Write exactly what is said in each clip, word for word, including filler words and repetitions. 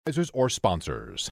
or sponsors.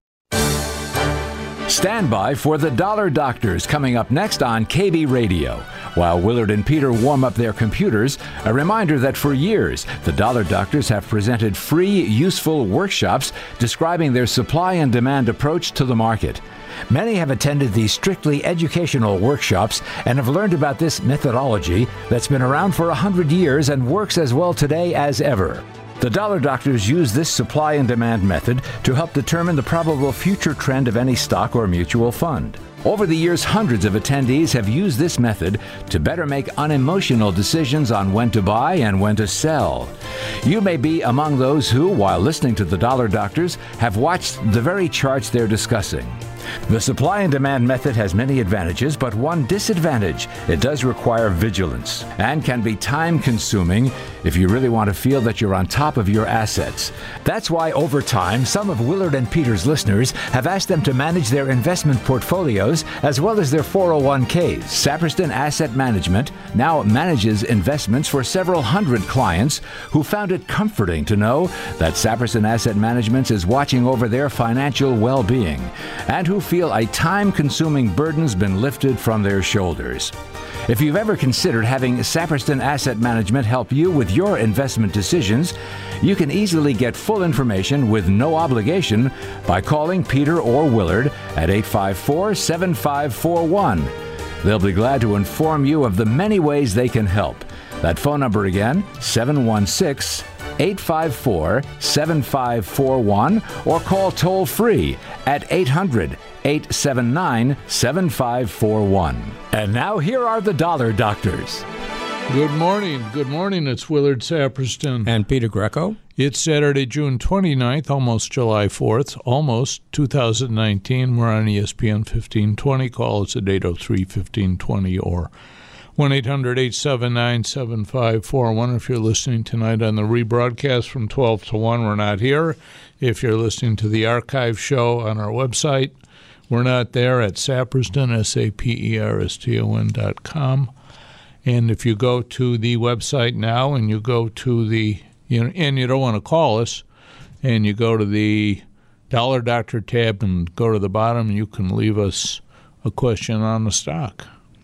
Stand by for the Dollar Doctors coming up next on K B Radio. While Willard and Peter warm up their computers, a reminder that for years, the Dollar Doctors have presented free, useful workshops describing their supply and demand approach to the market. Many have attended these strictly educational workshops and have learned about this methodology that's been around for one hundred years and works as well today as ever. The Dollar Doctors use this supply and demand method to help determine the probable future trend of any stock or mutual fund. Over the years, hundreds of attendees have used this method to better make unemotional decisions on when to buy and when to sell. You may be among those who, while listening to the Dollar Doctors, have watched the very charts they're discussing. The supply and demand method has many advantages, but one disadvantage: it does require vigilance and can be time-consuming if you really want to feel that you're on top of your assets. That's why, over time, some of Willard and Peter's listeners have asked them to manage their investment portfolios as well as their four oh one k's. Saperston Asset Management now manages investments for several hundred clients who found it comforting to know that Saperston Asset Management is watching over their financial well-being, and who feel a time-consuming burden's been lifted from their shoulders. If you've ever considered having Saperston Asset Management help you with your investment decisions, you can easily get full information with no obligation by calling Peter or Willard at eight five four, seven five four one. They'll be glad to inform you of the many ways they can help. That phone number again, seven one six, eight five four, seven five four one, or call toll-free at eight hundred, eight seven nine, seven five four one. And now here are the Dollar Doctors. Good morning. Good morning. It's Willard Saperston. And Peter Greco. It's Saturday, June twenty-ninth, almost July fourth, almost two thousand nineteen. We're on E S P N fifteen twenty. Call us at eight oh three, fifteen twenty or one eight hundred, eight seven nine, seven five four one. If you're listening tonight on the rebroadcast from twelve to one, we're not here. If you're listening to the archive show on our website, we're not there at Saperston, S A P E R S T O N dot com. And if you go to the website now and you go to the, you know, and you don't want to call us, and you go to the Dollar Doctor tab and go to the bottom, you can leave us a question on the stock.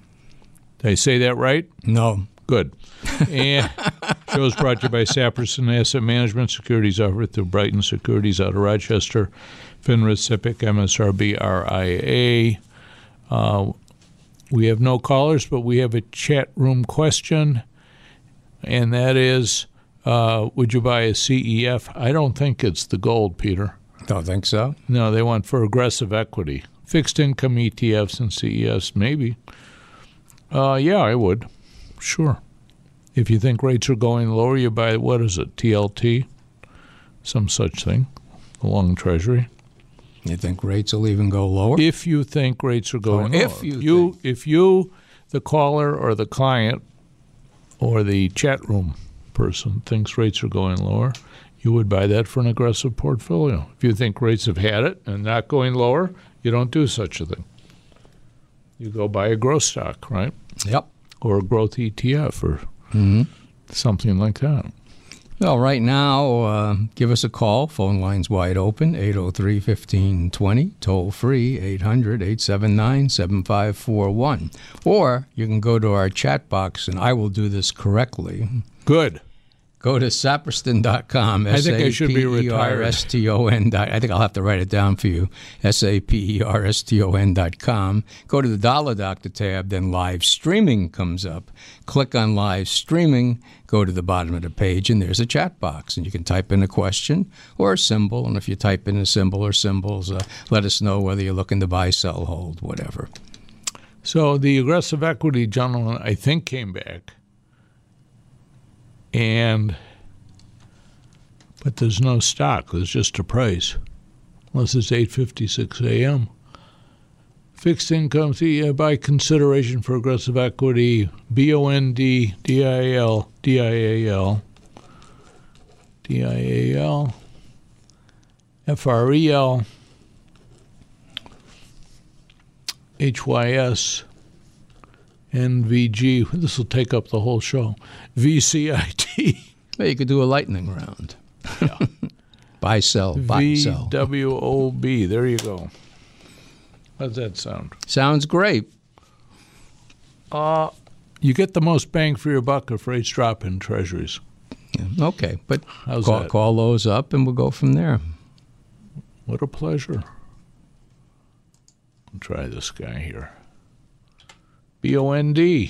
Did I say that right? No. Good. And show's brought to you by Saperston Asset Management. Securities offered through Brighton Securities out of Rochester, FINRA, SIPC, M S R B, R I A. Uh, we have no callers, but we have a chat room question, and that is, uh, would you buy a C E F? I don't think it's the gold, Peter. Don't think so? No, they want for aggressive equity. Fixed income E T Fs and C E Fs, maybe. Uh, yeah, I would. Sure. If you think rates are going lower, you buy, what is it, T L T? Some such thing, the long Treasury. You think rates will even go lower? If you think rates are going oh, lower. If you, you think. If you, the caller or the client or the chat room person, thinks rates are going lower, you would buy that for an aggressive portfolio. If you think rates have had it and not going lower, you don't do such a thing. You go buy a growth stock, right? Yep. Or a growth E T F or mm-hmm. something like that. Well, right now, uh, give us a call. Phone line's wide open, eight oh three, fifteen twenty. Toll free, eight hundred, eight seven nine, seven five four one. Or you can go to our chat box, and I will do this correctly. Good. Go to saperston dot com. I think I should be retired. S A P E R S T O N. I think I'll have to write it down for you. S A P E R S T O N dot com. Go to the Dollar Doctor tab, then live streaming comes up. Click on live streaming, go to the bottom of the page, and there's a chat box. And you can type in a question or a symbol. And if you type in a symbol or symbols, uh, let us know whether you're looking to buy, sell, hold, whatever. So the aggressive equity gentleman, I think, came back. And, but there's no stock. There's just a price, unless it's eight fifty-six a.m. Fixed income, see, uh, by consideration for aggressive equity, B O N D, D I A L, D I A L, D I A L, F R E L, H Y S, N V G. This will take up the whole show. V C I T. Well, you could do a lightning round. Yeah. Buy, sell, buy, sell. V W O B. There you go. How's that sound? Sounds great. Uh, you get the most bang for your buck if rates drop in treasuries. Yeah, okay, but How's call, that? call those up and we'll go from there. What a pleasure. I'll try this guy here. B O N D.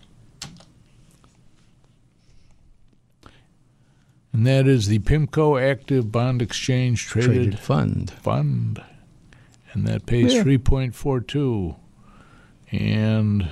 And that is the PIMCO Active Bond Exchange Traded, Traded Fund. Fund. And that pays Yeah. three point four two. And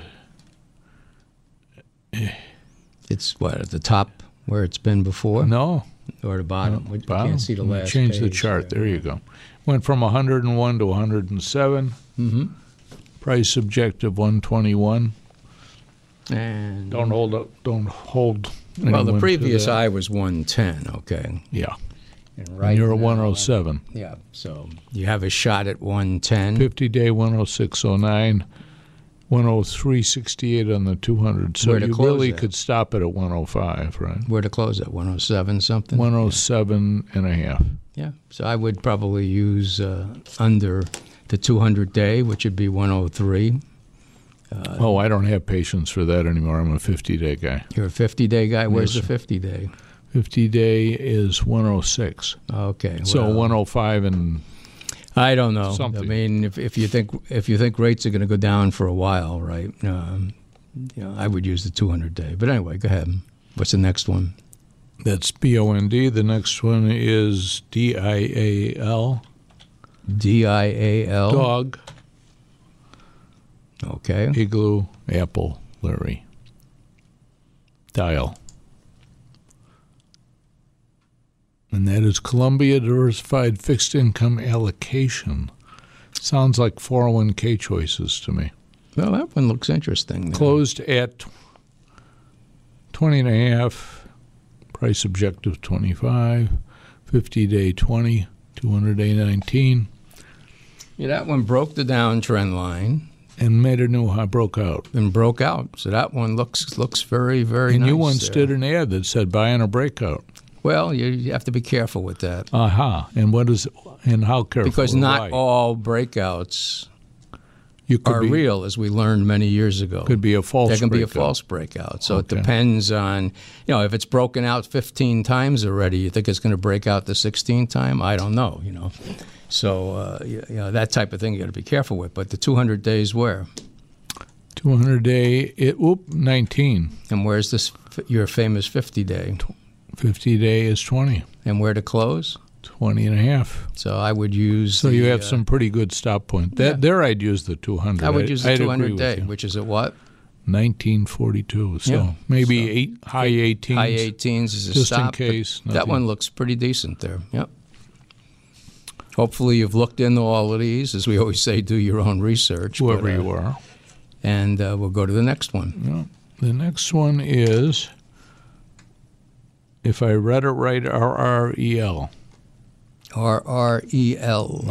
It's what, at the top where it's been before? no. Or the bottom? No, We bottom. can't see the Let me last Change the page chart. there. There you go. Went from one hundred one to one hundred seven. Mm-hmm. Price objective one twenty-one. And Don't hold up. Don't hold. well, the anyone to previous that. high was one ten. Okay, Yeah. and And you're at now- one oh seven. Yeah, so you have a shot at one ten. fifty-day one oh six oh nine. one oh three sixty-eight on the two hundred. So Where to you close really at? could stop it at one oh five, right? Where to close at one oh seven something? one oh seven and a half. Yeah, so I would probably use uh, under the two hundred day, which would be one oh three. Uh, Oh, I don't have patience for that anymore. I'm a fifty-day guy. You're a fifty day guy. Where's Yes, the fifty day? fifty-day is one oh six. Okay, So well, one oh five and I don't know. something. I mean, if if you think if you think rates are going to go down for a while, right? Um, you know, I would use the two hundred day. But anyway, go ahead. What's the next one? that's B O N D. The next one is D I A L. D I A L. Dog, Okay. Igloo, Apple, Larry. Dial. And that is Columbia Diversified Fixed Income Allocation. Sounds like four oh one k choices to me. Well, that one looks interesting. there. Closed at twenty and a half, price objective twenty-five, fifty-day twenty, two hundred day nineteen, Yeah, that one broke the downtrend line and made a new high, broke out. and broke out. So that one looks looks very, very And nice. you once there. did an ad that said buy on a breakout. Well, you, you have to be careful with that. Aha. And what is and how careful? Because and not why? all breakouts you could are be, real, as we learned many years ago. Could be a false There can be a breakout. false breakout. So Okay. it depends on, you know, if it's broken out fifteen times already, you think it's going to break out the sixteenth time? I don't know, you know. So, uh, you you know, that type of thing you got to be careful with. But the two hundred days where? two hundred day, it, whoop, nineteen. And where's this, your famous fifty day? fifty day is twenty. And where to close? twenty and a half. So I would use So the, you have uh, some pretty good stop point. That yeah. There I'd use the two hundred. I would use the I'd two agree hundred with day, you. which is at what? nineteen forty-two. So Yeah. maybe So- eight high eighteens. High eighteens is a just in stop. but case, That nothing. one looks pretty decent there. Yep. Hopefully you've looked into all of these. As we always say, do your own research. Whoever but, uh, you are. And uh, we'll go to the next one. Yeah. The next one is, if I read it right, R R E L. R R E L.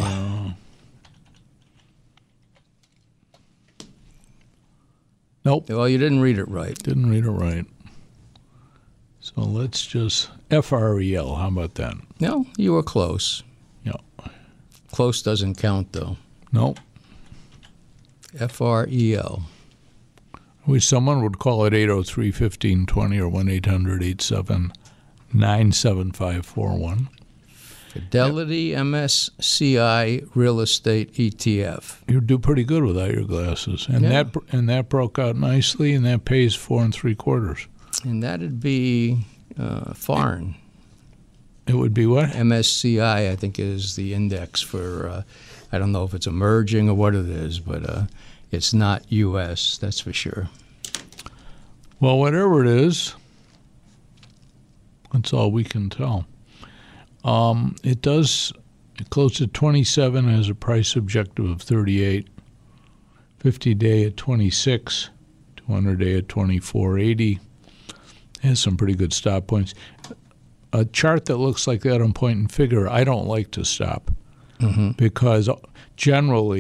Nope, Well, you didn't read it right. didn't read it right. So let's just F R E L. How about that? No, you were close. Yeah. Close doesn't count, though. Nope. F R E L. I wish someone would call it eight oh three, fifteen twenty or one eight hundred, eight seven nine, seven five four one. Fidelity M S C I Real Estate E T F. You do pretty good without your glasses, and Yeah. that and that broke out nicely, and that pays four and three quarters. And that'd be uh, foreign. It would be what? M S C I, I think, is the index for, uh, I don't know if it's emerging or what it is, but uh, it's not U S, that's for sure. Well, whatever it is, that's all we can tell. Um, it does. It closed at twenty-seven, has a price objective of thirty-eight. fifty day at twenty-six, two hundred day at twenty-four eighty. Has some pretty good stop points. A chart that looks like that on point and figure, I don't like to stop Mm-hmm. because generally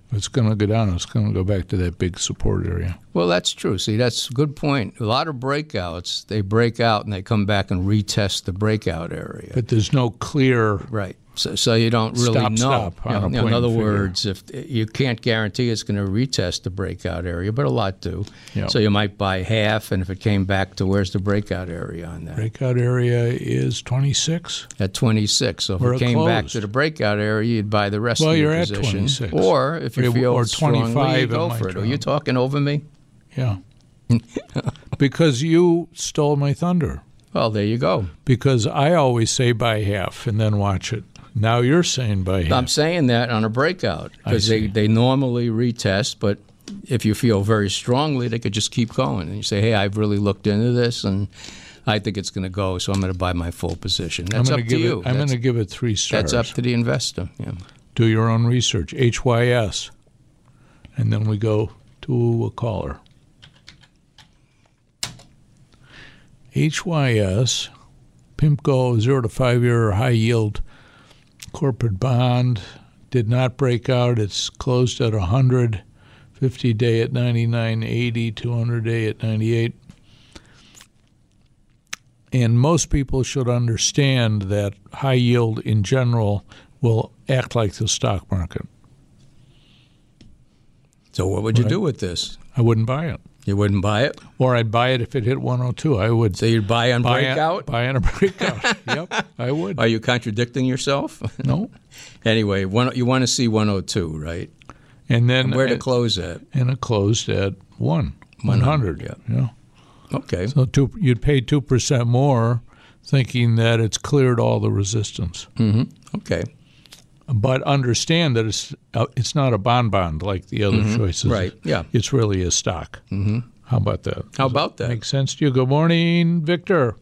it's going to go down. It's going to go back to that big support area. Well, that's true. See, that's a good point. A lot of breakouts, they break out and they come back and retest the breakout area. But there's no clear right. So, so you don't really stop, know. Stop You know, on a you know, in other point figure. words, if you can't guarantee it's going to retest the breakout area, but a lot do. Yeah. So you might buy half, and if it came back to where's the breakout area on that? Breakout area is twenty-six. At twenty-six. So if We're it came back closed. to the breakout area, you'd buy the rest Well, of your you're at position. twenty-six. Or if you Or- feel or strongly, you twenty-five go at for my it. Are job. you talking over me? Yeah. Because you stole my thunder. Well, there you go. Because I always say buy half and then watch it. Now you're saying buy half. I'm saying that on a breakout because I they, see. they normally retest, but if you feel very strongly, they could just keep going. And you say, hey, I've really looked into this, and I think it's going to go, so I'm going to buy my full position. That's I'm up gonna to give you. It, I'm going That's- to give it three stars. That's up to the investor. Yeah. Do your own research. H Y S. And then we go to a caller. H Y S, PIMCO, zero to five year high yield corporate bond, did not break out. It's closed at one hundred, fifty day at ninety-nine eighty, two hundred day at ninety-eight. And most people should understand that high yield in general will act like the stock market. So what would you Right. do with this? I wouldn't buy it. You wouldn't buy it? Or I'd buy it if it hit one oh two. I would So you'd buy on buy breakout? A, buy on a breakout. Yep, I would. Are you contradicting yourself? No. Anyway, one, you want to see one oh two, right? And then And where to and, close at? and it closed at one. one one hundred. yeah. Yeah. Okay. So two, you'd pay two percent more thinking that it's cleared all the resistance. Mm-hmm. Okay. But understand that it's uh, it's not a bond bond like the other choices. Right, yeah. It's really a stock. Mm-hmm. How about that? How Does about it that? Make sense to you? Good morning, Victor.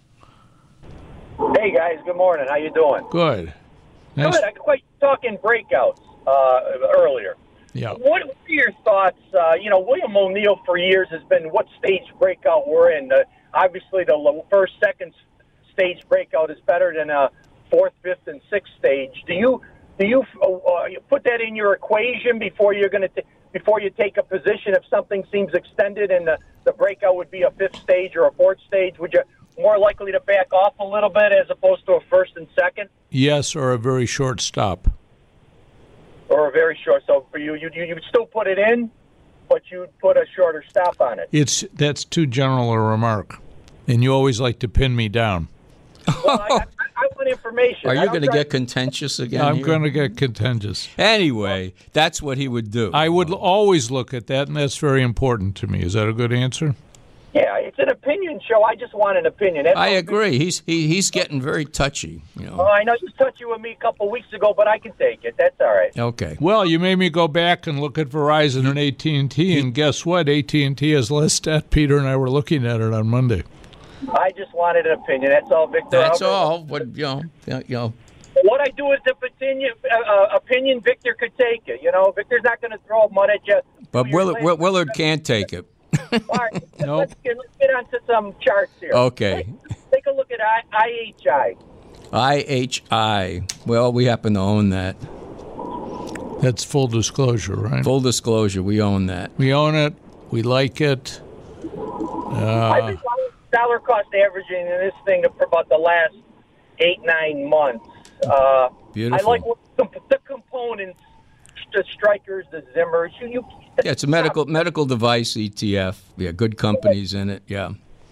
Hey guys, good morning. How you doing? Good. Nice. Good. I quite talking breakouts uh, earlier. Yeah. What are your thoughts? Uh, you know, William O'Neill for years has been what stage breakout we're in. Uh, obviously, the lo- first, second stage breakout is better than a fourth, fifth, and sixth stage. Do you do you uh, you put that in your equation before you're going to before you take a position? If something seems extended and the, the breakout would be a fifth stage or a fourth stage, would you more likely to back off a little bit as opposed to a first and second? Yes, or a very short stop. Or a very short. So for you, you you would still put it in, but you'd put a shorter stop on it. It's that's too general a remark, and you always like to pin me down. Well, I, I, I want information. Are I you don't going to try- get contentious again? I'm here? going to get contentious. Anyway, that's what he would do. I would always look at that, and that's very important to me. Is that a good answer? Yeah, it's an opinion show. I just want an opinion. That's I all. agree. He's he, he's getting very touchy. You Oh, know. I know you was touchy with me a couple weeks ago, but I can take it. That's all right. Okay. Well, you made me go back and look at Verizon and A T and T, and guess what? A T and T has less debt. Peter and I were looking at it on Monday. I just wanted an opinion. That's all, Victor. That's I'll- all. But you know, you know. What I do is if opinion, uh, uh, opinion, Victor could take it. You know, Victor's not going to throw mud at you. But Two years Willard, later- Willard can't take it. All right, let's, Nope. let's, get, let's get on to some charts here. Okay. Take, take a look at I, IHI. I H I. Well, we happen to own that. That's full disclosure, right? Full disclosure, we own that. We own it. We like it. I've been dollar cost averaging in this thing for about the last eight, nine months. Uh, Beautiful. I like what the, the components, the strikers, the Zimmers. You, you, Yeah, it's a medical medical device E T F. Yeah, good companies in it. Yeah.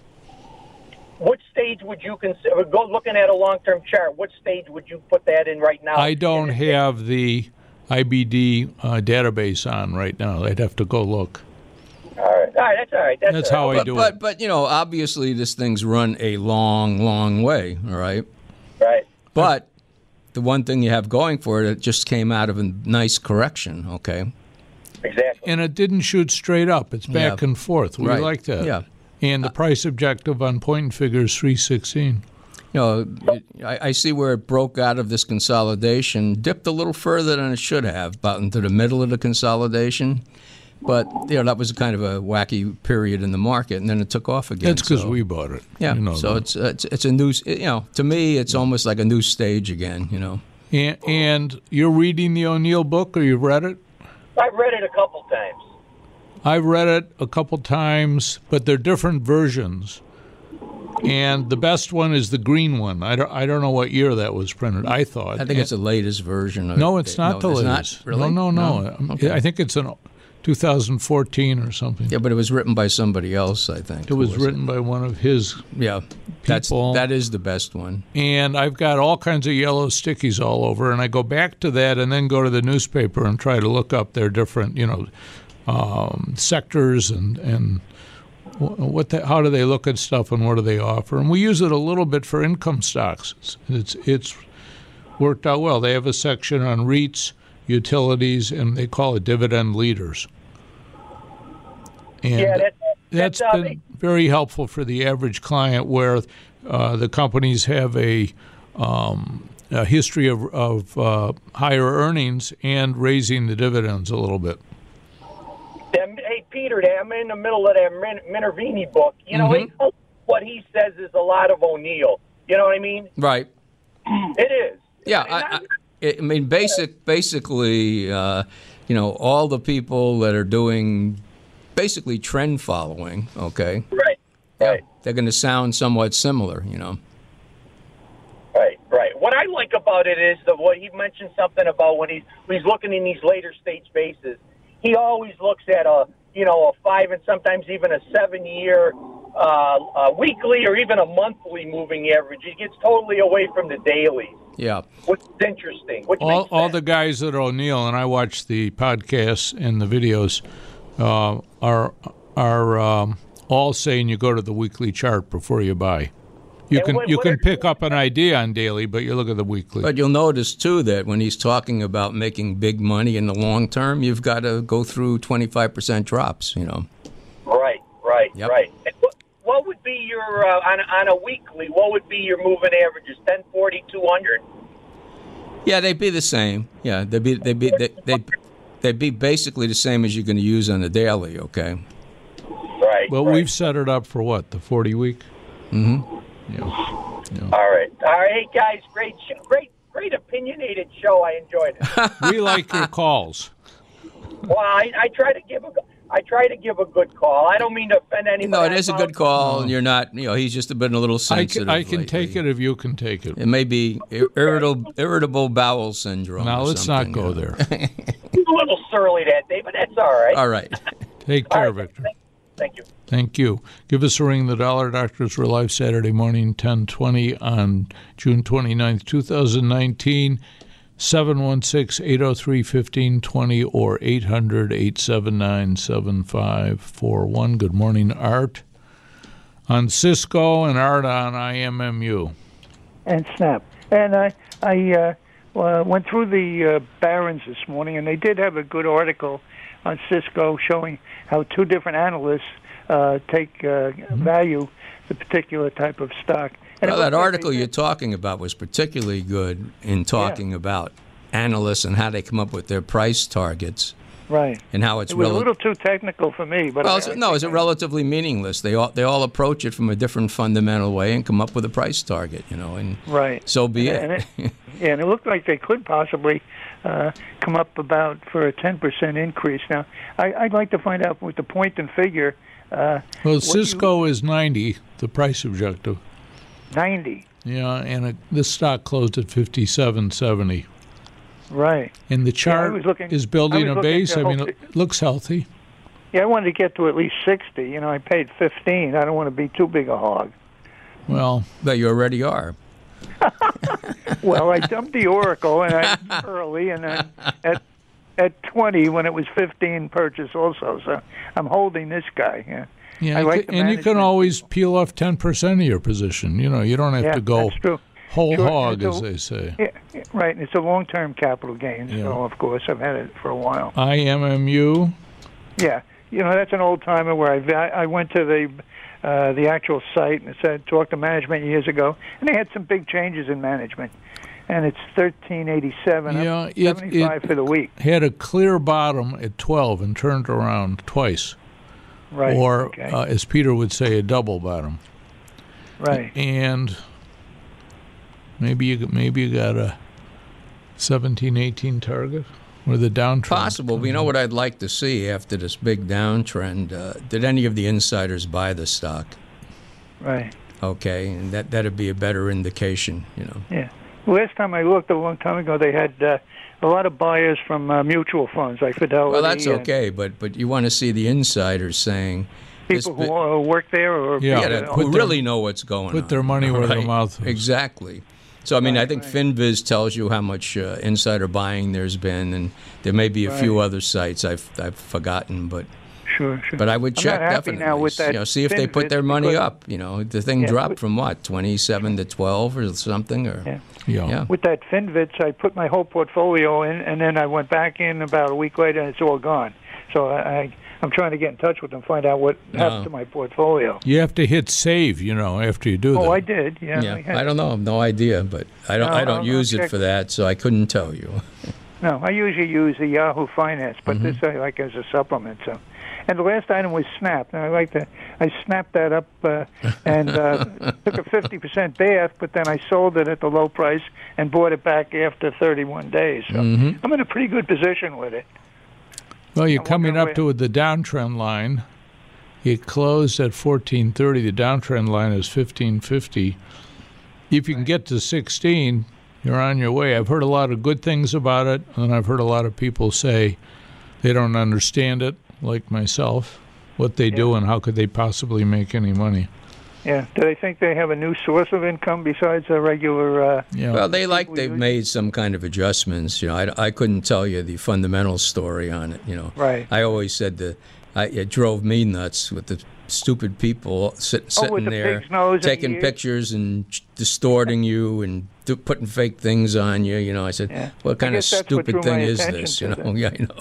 What stage would you consider, go looking at a long-term chart, what stage would you put that in right now? I don't have the I B D uh, database on right now. I'd have to go look. All right, all right, that's all right. That's, That's all how right. I do But it. but you know, obviously this thing's run a long, long way. All right. Right. But the one thing you have going for it, it just came out of a nice correction. Okay. Exactly. And it didn't shoot straight up. It's back Yeah. and forth. We Right. like that. Yeah. And the price objective on point and figure is three sixteen. You know, it, I, I see where it broke out of this consolidation, dipped a little further than it should have, about into the middle of the consolidation. But you know, that was kind of a wacky period in the market, and then it took off again. That's because so- we bought it. Yeah. You know so that. it's it's it's a new, you know, to me, it's almost like a new stage again. You know. And, and you're reading the O'Neill book, or you've read it? I've read it a couple times. I've read it a couple times, but they're different versions. And the best one is the green one. I don't, I don't know what year that was printed. I thought. I think it's the latest version of No, it. it's not no, the it's latest. Not, really? No, no, no. no? Okay. I think it's an two thousand fourteen or something. Yeah, but it was written by somebody else, I think. It was written it? by one of his yeah, that's, people. That is the best one. And I've got all kinds of yellow stickies all over, and I go back to that and then go to the newspaper and try to look up their different, you know, um, sectors and, and what the, how do they look at stuff and what do they offer. And we use it a little bit for income stocks. It's, it's, it's worked out well. They have a section on REITs, utilities, and they call it dividend leaders. And yeah, that, that's that's, uh, been very helpful for the average client, where uh, the companies have a, um, a history of, of uh, higher earnings and raising the dividends a little bit. Them, hey, Peter, I'm in the middle of that Min- Minervini book. You know, Mm-hmm. he, what he says is a lot of O'Neill. You know what I mean? Right. It is. Yeah, And I, I- I, I mean, basic, basically, uh, you know, all the people that are doing basically trend following, okay, Right, right, they're going to sound somewhat similar, you know. right, right. What I like about it is the what he mentioned something about when he's when he's looking in these later stage bases. He always looks at a you know a five and sometimes even a seven year uh, uh, weekly or even a monthly moving average. He gets totally away from the dailies, Yeah. which is interesting. Which All, makes all sense. the guys at O'Neill, and I watch the podcasts and the videos, uh, are are um, all saying you go to the weekly chart before you buy. You And can what- you what can are- pick up an idea on daily, but you look at the weekly. But you'll notice, too, that when he's talking about making big money in the long term, you've got to go through twenty-five percent drops, you know. Right, right, Yep. right. And what, what would be your uh, on on a weekly? What would be your moving averages? ten, forty, two hundred. Yeah, they'd be the same. Yeah, they'd be they'd be they, they'd, they'd be basically the same as you're going to use on the daily. Okay. Right. well, right. we've set it up for what, the forty week? Mm-hmm. Yeah. All right, all right, hey guys, great, show, great, great opinionated show. I enjoyed it. We like your calls. Well, I, I try to give a, I try to give a good call. I don't mean to offend anybody. No, it is a I good call, and you're not. You know, he's just been a little I sensitive. can, I can lately. take it if you can take it. It may be ir- irritable irritable bowel syndrome. Now or let's not something, go you know. there. was a little surly that day, but that's all right. All right. Take All care, right, Victor. Thank, thank you. Thank you. Give us a ring. The Dollar Doctors were live Saturday morning, ten twenty on June twenty-ninth, twenty nineteen. seven one six, eight oh three, one five two zero or eight hundred, eight seven nine, seven five four one. Good morning, Art on Cisco and Art on I M M U. And Snap. And I I uh, uh, went through the uh, Barron's this morning, and they did have a good article on Cisco showing how two different analysts uh, take uh, Mm-hmm. value the particular type of stock. And Well, it that looked like article they you're did- talking about was particularly good in talking about analysts and how they come up with their price targets right. and how it's It was rela- a little too technical for me, but well, I- it's, I no, think it's I- relatively meaningless. They all they all approach it from a different fundamental way and come up with a price target, you know, and right. so be And it. it, yeah, and it looked like they could possibly uh, come up about for a ten percent increase. Now, I, I'd like to find out with the point and figure. Uh, Well, what you- Cisco is ninety, the price objective. ninety. Yeah, and it, this stock closed at fifty-seven seventy. Right. And the chart was looking- is building I a was looking base. to I mean, hope it looks healthy. Yeah, I wanted to get to at least sixty. You know, I paid fifteen. I don't want to be too big a hog. Well, But you already are. Well, I dumped the Oracle and I early, and then at at twenty when it was fifteen, purchase also. So I'm holding this guy. Yeah, yeah, I you like can- the and you can management. always peel off ten percent of your position. You know, you don't have yeah, to go that's true. whole Sure, hog, and as so- they say. Yeah, yeah, right. And it's a long-term capital gain. Yeah. So of course I've had it for a while. I M M U. Yeah, you know that's an old timer where I va- I went to the uh, the actual site and said talked to management years ago, and they had some big changes in management, and it's thirteen eighty-seven, Yeah, up it- seventy-five it- for the week. Had a clear bottom at twelve and turned around twice. Right. Or, okay. uh, as Peter would say, a double bottom. right. And maybe you maybe you got a seventeen eighteen target. Or the downtrend? Possible. But you know what I'd like to see after this big downtrend? Uh, did any of the insiders buy the stock? Right. Okay, and that that'd be a better indication, you know. Yeah. Last time I looked a long time ago, they had uh, a lot of buyers from uh, mutual funds like Fidelity. Well, that's okay, but but you want to see the insiders saying people who uh, work there or yeah, yeah that, who really know what's going put on. Put their money where right? their mouth is. Exactly. So I mean, right, I think right. FinViz tells you how much uh, insider buying there's been, and there may be a right. few other sites I've I've forgotten, but. Sure, sure. But I would I'm check not happy definitely. now with that you know, see if they put their money up. You know, the thing yeah, dropped with, from what, twenty-seven to twelve or something, or yeah. Yeah. yeah. With that FinViz, I put my whole portfolio in, and then I went back in about a week later, and it's all gone. So I, I'm trying to get in touch with them, find out what No. happened to my portfolio. You have to hit save, you know, after you do that. Oh, I did. Yeah. Yeah, I, had, I don't know. I have no idea, but I don't. No, I don't I'll- use I'll it check. for that, so I couldn't tell you. No, I usually use the Yahoo Finance, but Mm-hmm. this I like as a supplement. So, and the last item was Snap, and I like to. I snapped that up uh, and uh, took a fifty percent bath, but then I sold it at the low price and bought it back after thirty-one days. So Mm-hmm. I'm in a pretty good position with it. Well, you're I coming wonder up to the downtrend line. It closed at fourteen thirty. The downtrend line is fifteen fifty. If you can get to sixteen, you're on your way. I've heard a lot of good things about it, and I've heard a lot of people say they don't understand it, like myself, what they do and how could they possibly make any money. Yeah. Do they think they have a new source of income besides a regular? Uh, Yeah. Well, they like we they've do- made some kind of adjustments. You know, I, I couldn't tell you the fundamental story on it. You know, Right. I always said that I, it drove me nuts with the stupid people sit, sitting Oh, with the there pig's nose and taking ears? pictures and ch- distorting you and do, putting fake things on you. You know, I said, Yeah. what I kind of guess that's what stupid drew thing my is attention this? to You know, that. yeah, I know.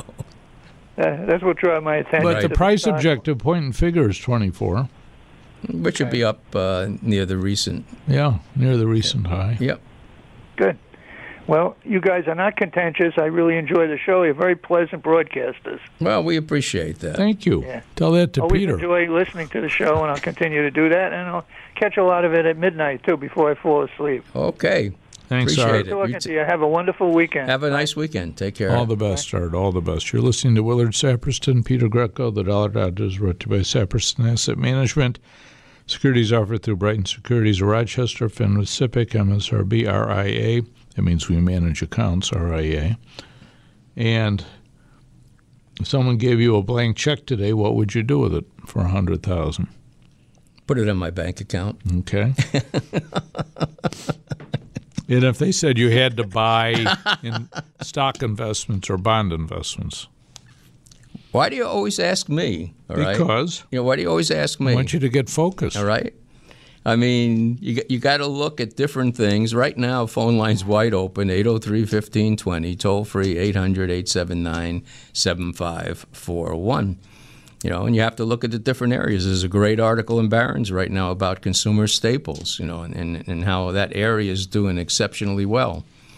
uh, that's what drew my attention. But to the price stock. objective point and figure is twenty-four. Which would be up uh, near the recent. Yeah, near the recent high. Yep. Good. Well, you guys are not contentious. I really enjoy the show. You're very pleasant broadcasters. Well, we appreciate that. Thank you. Yeah. Tell that to Always Peter. enjoy listening to the show, and I'll continue to do that. And I'll catch a lot of it at midnight, too, before I fall asleep. Okay. Thanks, Appreciate Art. it. Talking You to t- you. Have a wonderful weekend. Have a nice weekend. Take care. All the best, Art. All the best. You're listening to Willard Saperston, Peter Greco. The Dollar Doctors, brought to you by Saperston Asset Management. Securities offered through Brighton Securities, Rochester, Fenway, SIPC, M S R B, R I A. That means we manage accounts, R I A. And if someone gave you a blank check today, what would you do with it for one hundred thousand dollars? Put it in my bank account. Okay. And if they said you had to buy in stock investments or bond investments? Why do you always ask me? All right? Because You know, why do you always ask me? I want you to get focused. All right. I mean, you you got to look at different things. Right now, phone line's wide open, eight oh three, fifteen twenty, toll free, eight hundred, eight seven nine, seven five four one. You know, and you have to look at the different areas. There's a great article in Barron's right now about consumer staples, you know, and, and, and how that area is doing exceptionally well.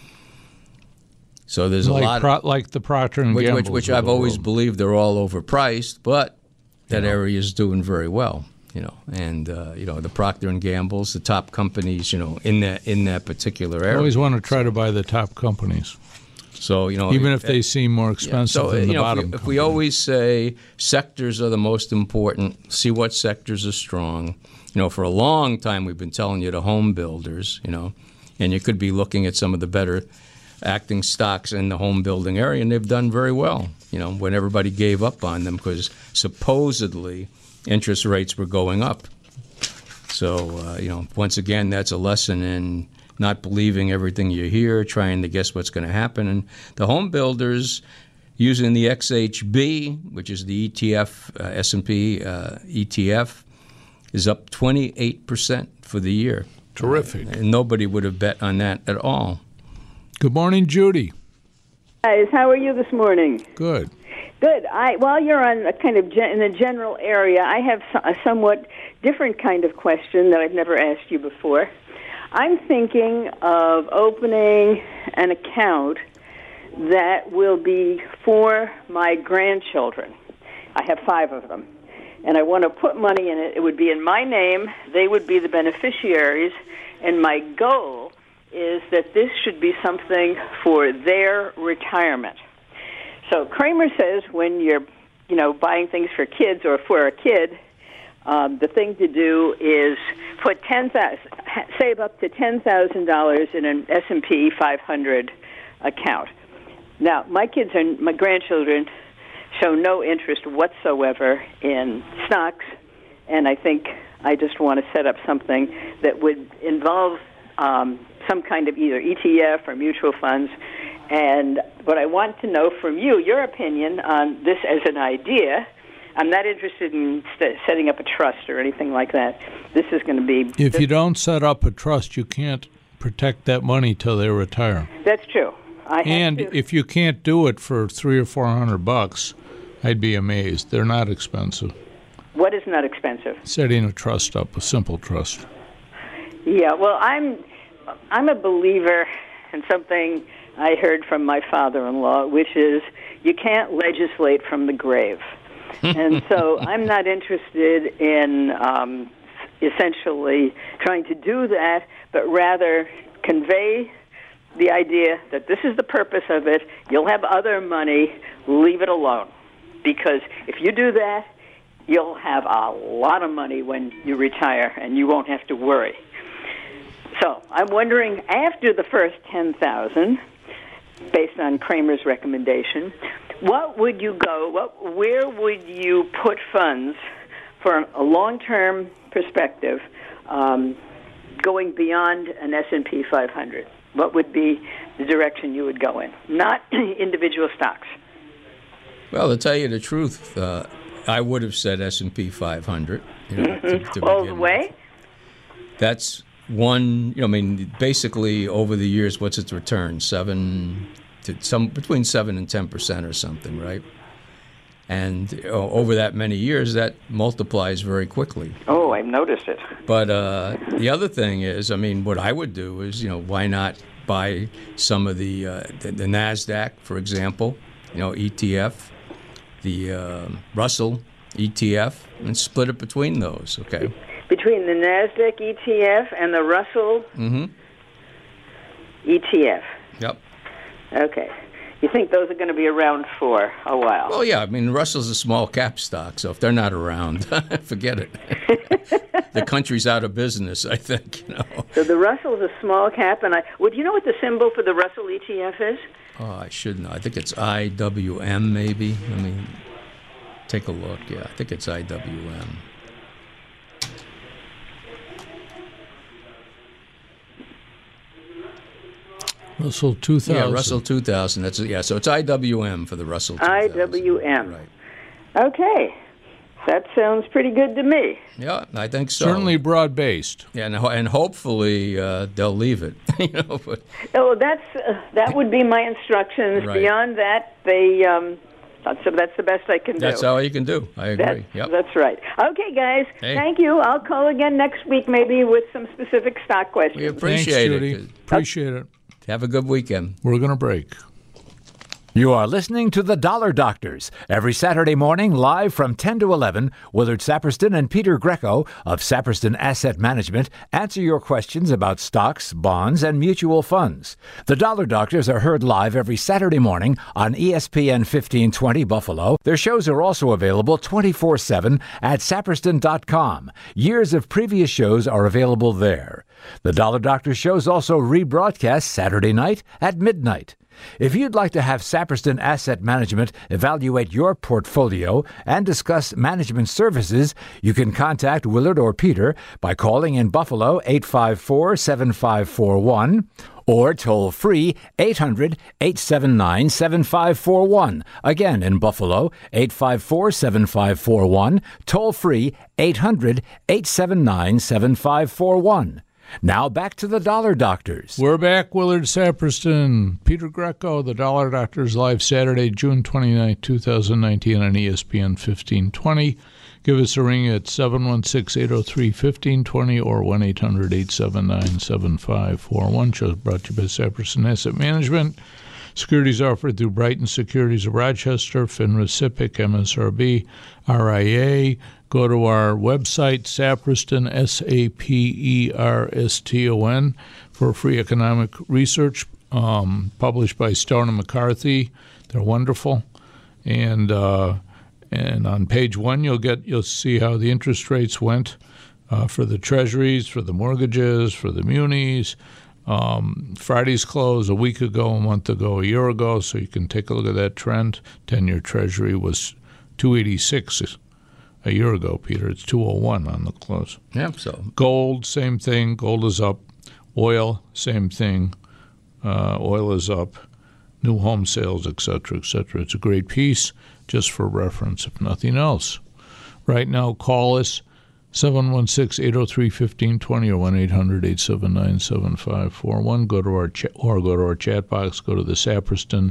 So there's like, a lot Pro- like the Procter and which, Gamble, which, which I've always believed they're all overpriced, but that Yeah. area is doing very well, you know. And uh, you know, the Procter and Gamble's, the top companies, you know, in that in that particular I area. always want to try to buy the top companies, So you know, even if they seem more expensive so, than you the know, bottom if we, if we company. always say sectors are the most important, see what sectors are strong. You know, for a long time we've been telling you the home builders, you know, and you could be looking at some of the better acting stocks in the home building area, and they've done very well, you know, when everybody gave up on them because supposedly interest rates were going up. So, uh, you know, once again, that's a lesson in not believing everything you hear, trying to guess what's going to happen. And the home builders using the X H B, which is the E T F, uh, S and P uh, E T F, is up twenty-eight percent for the year. Terrific. Uh, and nobody would have bet on that at all. Good morning, Judy. Guys, how are you this morning? Good. Good. I while you're on a kind of gen, in the general area, I have so, a somewhat different kind of question that I've never asked you before. I'm thinking of opening an account that will be for my grandchildren. I have five of them, and I want to put money in it. It would be in my name. They would be the beneficiaries, and my goal is that this should be something for their retirement. So Kramer says when you're, you know, buying things for kids or for a kid, um, the thing to do is put ten thousand, save up to ten thousand dollars in an S and P five hundred account. Now, my kids and my grandchildren show no interest whatsoever in stocks, and I think I just want to set up something that would involve um, some kind of either E T F or mutual funds. And what I want to know from you, your opinion on this as an idea. I'm not interested in st- setting up a trust or anything like that. This is going to be... If you don't set up a trust, you can't protect that money till they retire. That's true. I have and to. if you can't do it for three or four hundred bucks, I'd be amazed. They're not expensive. What is not expensive? Setting a trust up, a simple trust. Yeah, well, I'm I'm a believer in something I heard from my father-in-law, which is you can't legislate from the grave. And so I'm not interested in um, essentially trying to do that, but rather convey the idea that this is the purpose of it. You'll have other money. Leave it alone. Because if you do that, you'll have a lot of money when you retire, and you won't have to worry. So I'm wondering, after the first ten thousand dollars, based on Kramer's recommendation, what would you go, what, where would you put funds for a long-term perspective um, going beyond an S and P five hundred? What would be the direction you would go in? Not individual stocks. Well, to tell you the truth, uh, I would have said S and P five hundred. You know, Mm-hmm. to, to All the way? That's one, you know, I mean, basically over the years, what's its return? Seven, to some between seven and ten percent or something, right? And you know, over that many years, that multiplies very quickly. Oh, I've noticed it. But uh, the other thing is, I mean, what I would do is, you know, why not buy some of the uh, the, the NASDAQ, for example, you know, E T F, the uh, Russell E T F, and split it between those, okay? Between the NASDAQ E T F and the Russell Mm-hmm. E T F. Yep. Okay. You think those are going to be around for a while? Well, yeah, I mean, Russell's a small cap stock, so if they're not around, forget it. The country's out of business, I think, you know. So the Russell's a small cap, and I would you know what the symbol for the Russell E T F is? Oh, I should know. I think it's I W M, maybe. Let me take a look. Yeah, I think it's I W M. Russell two thousand. Yeah, Russell two thousand. That's yeah. So it's I W M for the Russell two thousand. I W M. Right. Okay. That sounds pretty good to me. Yeah, I think so. Certainly broad-based. Yeah, and, ho- and hopefully uh, they'll leave it. you know, but Oh, that's uh, that would be my instructions. Right. Beyond that, they um, that's, that's the best I can do. that's all you can do. I agree. That's, Yep. that's right. Okay, guys. Hey. Thank you. I'll call again next week, maybe with some specific stock questions. We appreciate Thanks, Judy. it. Appreciate it. Have a good weekend. We're going to break. You are listening to The Dollar Doctors. Every Saturday morning, live from ten to eleven, Willard Saperston and Peter Greco of Saperston Asset Management answer your questions about stocks, bonds, and mutual funds. The Dollar Doctors are heard live every Saturday morning on E S P N fifteen twenty Buffalo. Their shows are also available twenty-four seven at saperston dot com. Years of previous shows are available there. The Dollar Doctors shows also rebroadcast Saturday night at midnight. If you'd like to have Saperston Asset Management evaluate your portfolio and discuss management services, you can contact Willard or Peter by calling in Buffalo eight five four, seven five four one or toll free eight hundred, eight seven nine, seven five four one. Again, in Buffalo, eight five four, seven five four one, toll free eight hundred, eight seven nine, seven five four one. Now back to the Dollar Doctors. We're back, Willard Saperston, Peter Greco, the Dollar Doctors, live Saturday, June twenty-ninth, twenty nineteen on E S P N fifteen twenty. Give us a ring at seven one six, eight oh three, one five two zero or one eight hundred, eight seven nine, seven five four one. Show brought to you by Saperston Asset Management. Securities offered through Brighton Securities of Rochester, FINRA, SIPC, M S R B, R I A. Go to our website, Saperston, S A P E R S T O N, for free economic research um, published by Stone and McCarthy. They're wonderful, and uh, and on page one you'll get you'll see how the interest rates went uh, for the treasuries, for the mortgages, for the munis. Um, Friday's close a week ago, a month ago, a year ago, so you can take a look at that trend. ten-year Treasury was two eighty-six a year ago, Peter. It's two oh one on the close. Yeah, so. Gold, same thing. Gold is up. Oil, same thing. Uh, oil is up. New home sales, et cetera, et cetera. It's a great piece, just for reference, if nothing else. Right now, call us. seven one six, eight oh three, one five two zero or one eight hundred, eight seven nine, seven five four one. Go to our cha- or go to our chat box. Go to the Saperston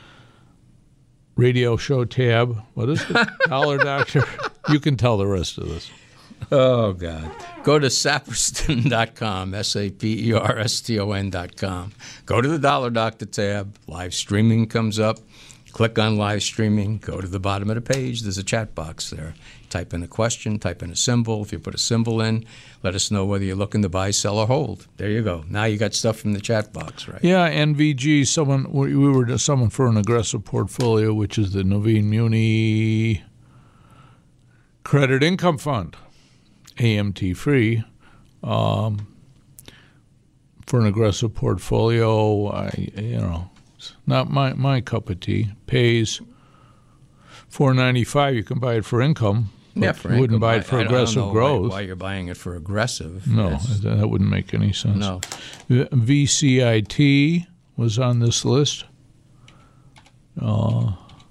radio show tab. What is it? Dollar Doctor. You can tell the rest of this. Oh, God. Go to saperston dot com, S A P E R S T O N dot com. Go to the Dollar Doctor tab. Live streaming comes up. Click on live streaming. Go to the bottom of the page. There's a chat box there. Type in a question. Type in a symbol. If you put a symbol in, let us know whether you're looking to buy, sell, or hold. There you go. Now you got stuff from the chat box, right? Yeah, N V G, someone we were someone for an aggressive portfolio, which is the Naveen Muni Credit Income Fund, A M T free. Um, for an aggressive portfolio, I you know, it's not my my cup of tea. Pays four ninety-five. You can buy it for income. Yeah, for you wouldn't income. buy it for I, aggressive I don't know growth. Why, why you're buying it for aggressive? No, That's, that wouldn't make any sense. No. V C I T was on this list. Uh,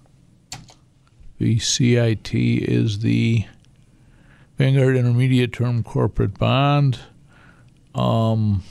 V C I T is the Vanguard Intermediate Term Corporate Bond. Um,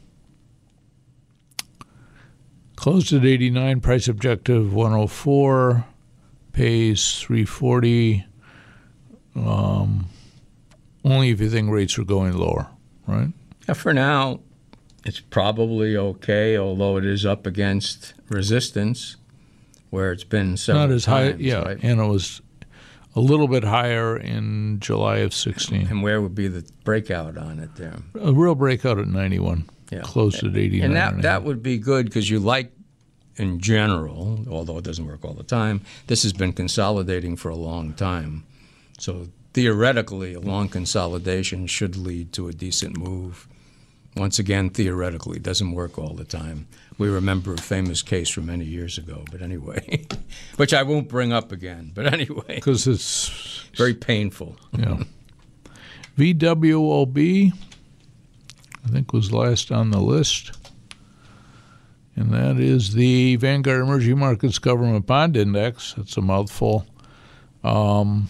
closed at eighty-nine, price objective one oh four, pays three forty. Um, only if you think rates are going lower, right? Yeah, for now, it's probably okay, although it is up against resistance, where it's been several Not as high, times, yeah, right? and it was a little bit higher in July of sixteen. And where would be the breakout on it there? A real breakout at ninety-one, Yeah. closed at eighty-nine. And that, that would be good because you like, in general, although it doesn't work all the time, this has been consolidating for a long time. So theoretically, a long consolidation should lead to a decent move. Once again, theoretically, it doesn't work all the time. We remember a famous case from many years ago, but anyway, which I won't bring up again, but anyway. Because it's very painful. Yeah. V W O B, I think, was last on the list. And that is the Vanguard Emerging Markets Government Bond Index. That's a mouthful. Um,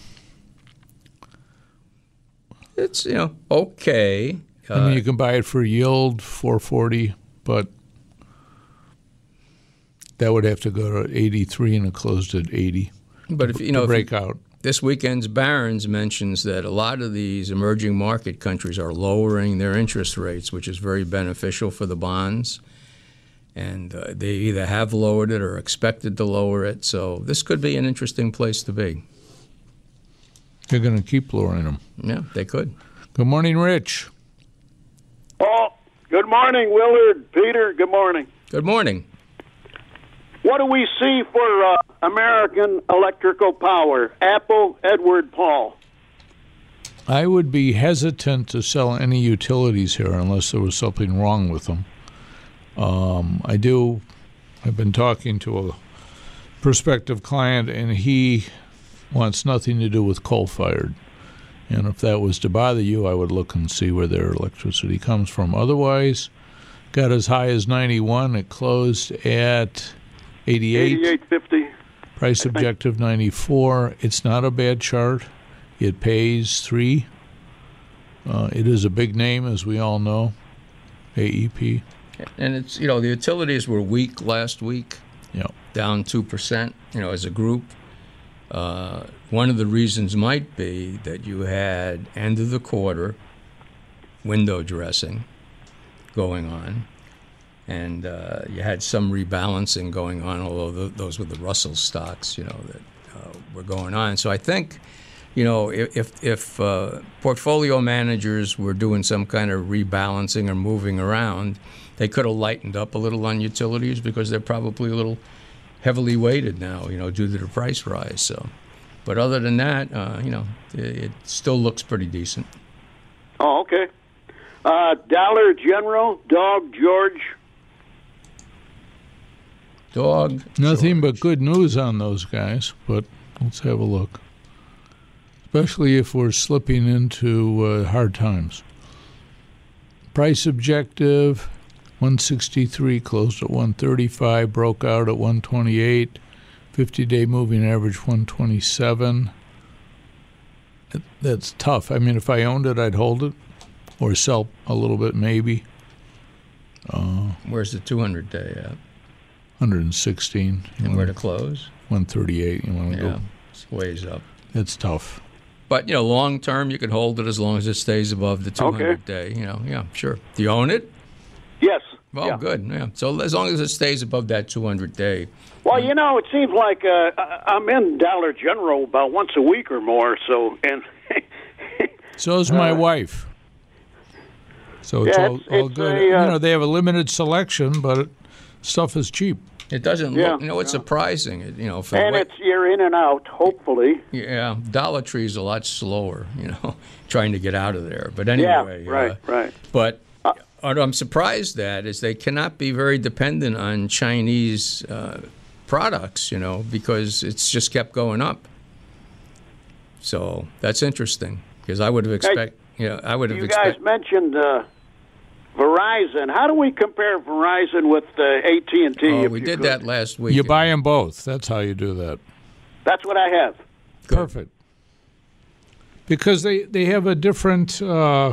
it's, you know, okay. Uh, I mean, you can buy it for yield, four forty, but that would have to go to eighty-three, and it closed at eighty. But if you know, break out. This weekend's Barron's mentions that a lot of these emerging market countries are lowering their interest rates, which is very beneficial for the bonds. And uh, they either have lowered it or expected to lower it. So this could be an interesting place to be. They're going to keep lowering them. Yeah, they could. Good morning, Rich. Oh, good morning, Willard, Peter. Good morning. Good morning. What do we see for uh, American Electrical Power? Apple, Edward Paul. I would be hesitant to sell any utilities here unless there was something wrong with them. Um, I do. I've been talking to a prospective client, and he wants nothing to do with coal-fired. And if that was to bother you, I would look and see where their electricity comes from. Otherwise, got as high as ninety-one. It closed at eighty-eight. eighty-eight fifty. Price objective ninety-four. It's not a bad chart. It pays three. Uh, it is a big name, as we all know, A E P. And it's, you know, the utilities were weak last week, yeah, down two percent, you know, as a group. Uh, one of the reasons might be that you had end of the quarter window dressing going on, and uh, you had some rebalancing going on, although th- those were the Russell stocks, you know, that uh, were going on. So I think, you know, if if uh, portfolio managers were doing some kind of rebalancing or moving around, they could have lightened up a little on utilities because they're probably a little heavily weighted now, you know, due to the price rise. So, but other than that, uh, you know, it, it still looks pretty decent. Oh, okay. Uh, Dollar General, Dog George. Dog. Nothing George. but good news on those guys, but let's have a look. Especially if we're slipping into uh, hard times. Price objective, one sixty-three, closed at one thirty-five, broke out at one twenty-eight, fifty-day moving average one twenty-seven. That's tough. I mean, if I owned it, I'd hold it or sell a little bit maybe. Uh, Where's the two hundred day at? one sixteen. And where to close? one thirty-eight. You want to Yeah, go? it's ways up. It's tough. But, you know, long term, you can hold it as long as it stays above the two hundred Okay. day. You know, yeah, sure. Do you own it? Yes. Well, Yeah. good. Yeah. So as long as it stays above that two hundred day. Well, you know, it seems like uh, I- I'm in Dollar General about once a week or more. So, and So is my Uh, wife. So it's yeah, all, it's- all it's good. a, uh, you know, they have a limited selection, but it, stuff is cheap. It doesn't Yeah. look, you know, it's surprising. It, you know, for and the way, it's you're in and out. Hopefully. yeah, Dollar Tree's a lot slower, you know, trying to get out of there. But Yeah. anyway. Right. uh, right. But what I'm surprised at is they cannot be very dependent on Chinese uh, products, you know, because it's just kept going up. So that's interesting because I would have expect, you know, I would have You guys expected. mentioned uh, Verizon. How do we compare Verizon with uh, A T and T? Oh, we did that last week. You buy them both. That's how you do that. That's what I have. Good. Perfect. Because they, they have a different uh,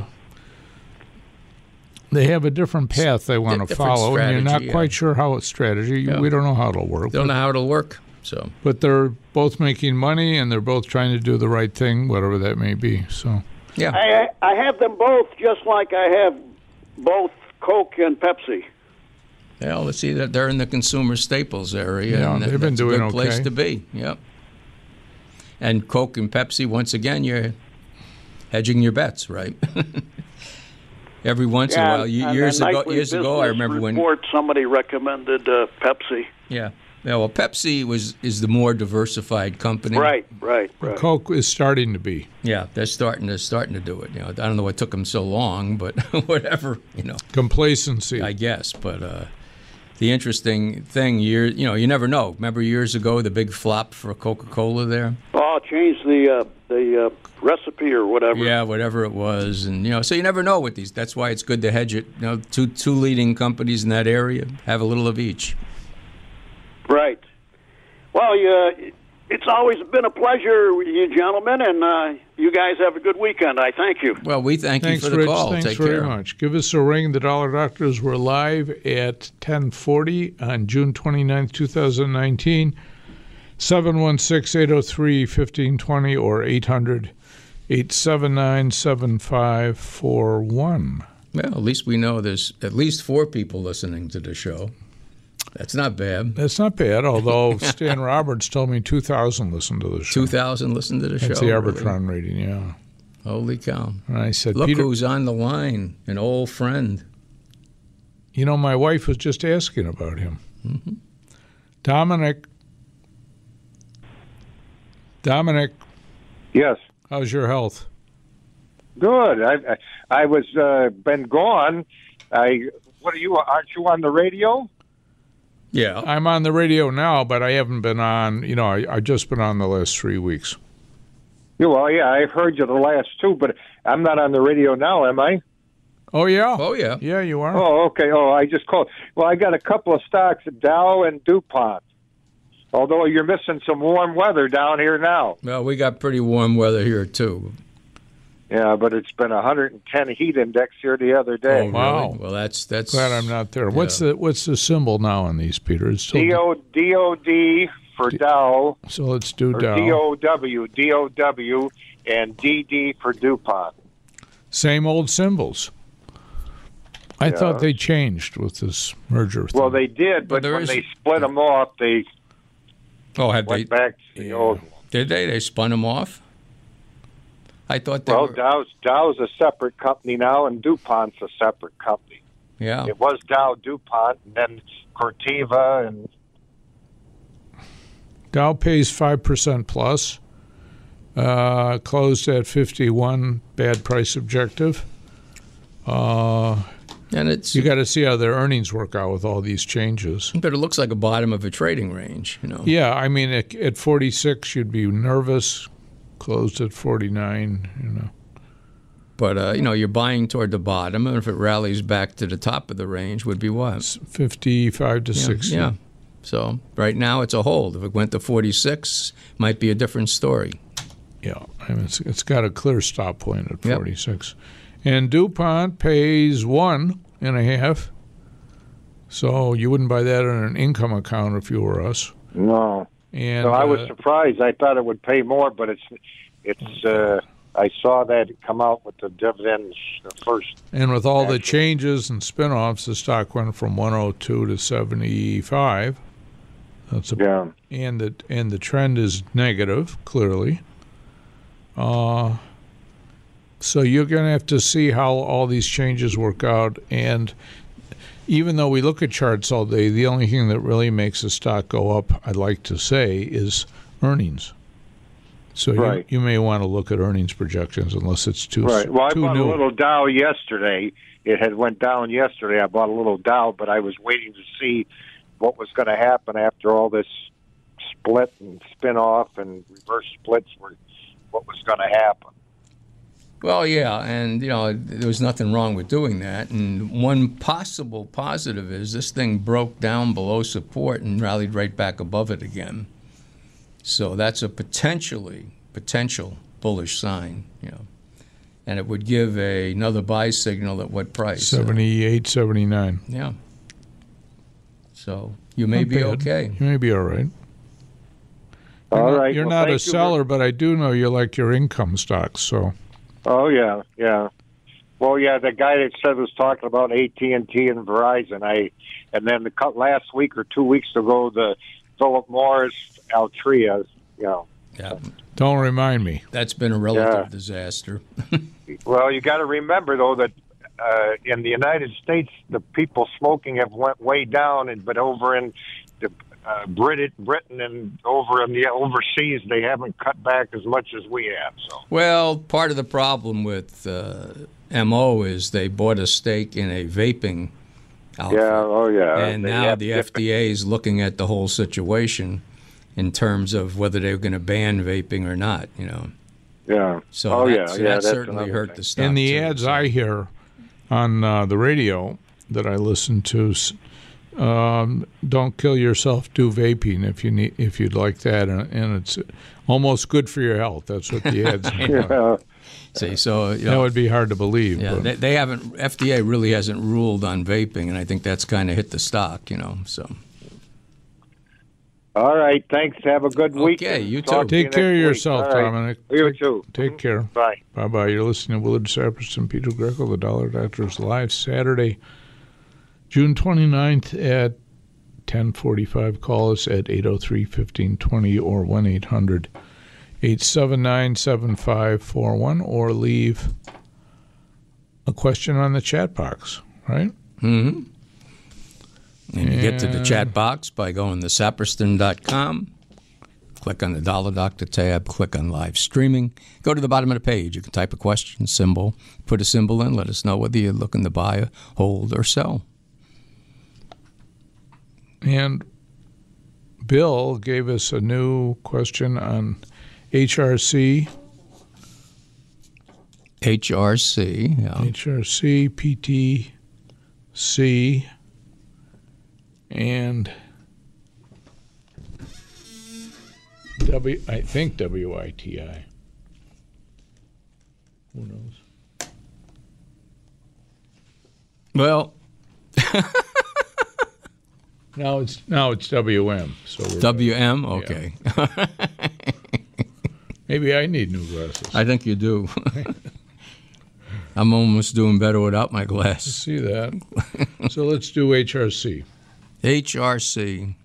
they have a different path they want to different follow, and you're not strategy, quite yeah. sure how it's strategy. Yeah. We don't know how it'll work. Don't but, know how it'll work. So but they're both making money, and they're both trying to do the right thing, whatever that may be. So yeah, I I have them both, just like I have both Coke and Pepsi. well, let's see that they're in the consumer staples area. Yeah, and that- they've been that's a doing good place okay. to be. Yep. And Coke and Pepsi, once again, you're hedging your bets, right? Every once in a while, Ye- and years the ago, nightly years ago, I business remember when. report, somebody recommended uh, Pepsi. Yeah. Yeah. Well, Pepsi was is the more diversified company. Right, right, right. Coke is starting to be. Yeah, they're starting to starting to do it. You know, I don't know what took them so long, but whatever. You know, Complacency. I guess. But uh, the interesting thing, year, you know, you never know. Remember years ago, the big flop for Coca-Cola there. Oh, change the uh, the uh, recipe or whatever. Yeah, whatever it was, and you know, so you never know with these. That's why it's good to hedge it. You know, two two leading companies in that area have a little of each. Right. Well, you, it's always been a pleasure, you gentlemen, and uh, you guys have a good weekend. I thank you. Well, we thank Thanks, you for the Rich. call. Thanks Take very care. much. Give us a ring. The Dollar Doctors were live at ten forty on June twenty-ninth, twenty nineteen. seven one six, eight oh three, one five two zero or eight hundred, eight seven nine, seven five four one. Well, at least we know there's at least four people listening to the show. That's not bad. That's not bad, although Stan Roberts told me two thousand listened to the show. two thousand listen to the That's show. the really? Arbitron rating, yeah. Holy cow. And I said, Look Peter, who's on the line, an old friend. you know, my wife was just asking about him. Mm-hmm. Dominic. Dominic, Yes, how's your health? good. I I, I was uh, been gone. I what are you? Aren't you on the radio? Yeah. I'm on the radio now, but I haven't been on, you know, I, I've just been on the last three weeks. Yeah, well, yeah, I've heard you the last two, but I'm not on the radio now, am I? Oh, yeah? Oh, yeah. Yeah, you are. Oh, okay. Oh, I just called. Well, I got a couple of stocks, Dow and DuPont. Although you're missing some warm weather down here now. Well, we got pretty warm weather here, too. Yeah, but it's been one hundred ten heat index here the other day. Oh, wow. really? Well, that's that's. Glad I'm not there. What's Yeah. the what's the symbol now on these, Peter? It's still D O D O D for Dow, so let's do or Dow. D O W, D O W, and D D for DuPont. Same old symbols. I Yeah. thought they changed with this merger thing. Well, they did, Well, but there when is- they split them off, they Oh, had they? went back to the Yeah. old one. Did they? They spun them off. I thought they Well, were. Dow's Dow's a separate company now, and DuPont's a separate company. Yeah. It was Dow DuPont, and then Corteva, and Dow pays five percent plus. Uh, closed at fifty-one, bad price objective. Uh, and it's you got to see how their earnings work out with all these changes. But it looks like a bottom of a trading range, you know. Yeah, I mean, at, at forty-six, you'd be nervous. Closed at forty-nine, you know. But, uh, you know, you're buying toward the bottom, and if it rallies back to the top of the range, would be what? fifty-five to yeah, sixty. Yeah. So right now it's a hold. If it went to forty-six, might be a different story. Yeah, I mean, it's, it's got a clear stop point at Yep. forty-six. And DuPont pays one and a half. So you wouldn't buy that in an income account if you were us. No. And So I was uh, surprised. I thought it would pay more, but it's it's. Uh, I saw that come out with the dividends first. And with all the Actually. changes and spinoffs, the stock went from one oh two to seventy-five. That's a, Yeah. and the and the trend is negative, clearly. Uh, so you're going to have to see how all these changes work out. And even though we look at charts all day, the only thing that really makes a stock go up, I'd like to say, is earnings. So Right. you, you may want to look at earnings projections unless it's too Right. Well, I too bought new. a little Dow yesterday. It had went down yesterday. I bought a little Dow, but I was waiting to see what was going to happen after all this split and spin off and reverse splits were what was going to happen. Well, yeah, and, you know, there was nothing wrong with doing that. And one possible positive is this thing broke down below support and rallied right back above it again. So that's a potentially, potential bullish sign, you know. And it would give a, another buy signal at what price? seventy-eight, seventy-nine. Uh, yeah. So you may Not be bad. okay. You may be all right. All You're not, right. You're Well, not a thank you seller, ver- but I do know you like your income stocks. So Oh yeah, yeah. Well, yeah, the guy that said was talking about A T and T and Verizon. I and then the cut last week or two weeks ago, the Philip Morris Altria. You know. Yeah. don't remind me. That's been a relative Yeah. disaster. Well, you got to remember though that uh, in the United States, the people smoking have went way down, and but over in the uh, Brit- Britain and over in the overseas, they haven't cut back as much as we have. So Well, part of the problem with uh, M O is they bought a stake in a vaping outfit. yeah, oh yeah, And They now have the different- F D A is looking at the whole situation in terms of whether they're going to ban vaping or not, you know. Yeah. So oh that, yeah, so yeah. that that's certainly another hurt thing. the stock. In the too, ads so. I hear on uh, the radio that I listen to, s- um, don't kill yourself, do vaping if you need, if you'd like that, and, and it's almost good for your health. That's what the ads. Yeah. See, so you That know, would be hard to believe. yeah, but they, they haven't. F D A really hasn't ruled on vaping, and I think that's kind of hit the stock, you know. So All right. Thanks. Have a good week. Okay, you Talk too. to you take care of next week. yourself, All right. Dominic. You take, too. Take care. Bye. Bye bye. You're listening to Willard Saperson, Peter Greco, the Dollar Doctors Live, Saturday, June twenty-ninth at ten forty-five. Call us at eight oh three, fifteen twenty or one eight hundred, eight seven nine, seven five four one, or leave a question on the chat box, right? Mm-hmm. And you get to the And- chat box by going to saperston dot com. Click on the Dollar Doctor tab. Click on live streaming. Go to the bottom of the page. You can type a question symbol. Put a symbol in. Let us know whether you're looking to buy, hold, or sell. And Bill gave us a new question on H R C, H R C. Yeah. H R C, P T C, and W. I think W I T I. Who knows? Well, Now it's now it's W M. So we're W M. Okay. maybe I need new glasses. I think you do. I'm almost doing better without my glasses. See that? So let's do H R C. H R C.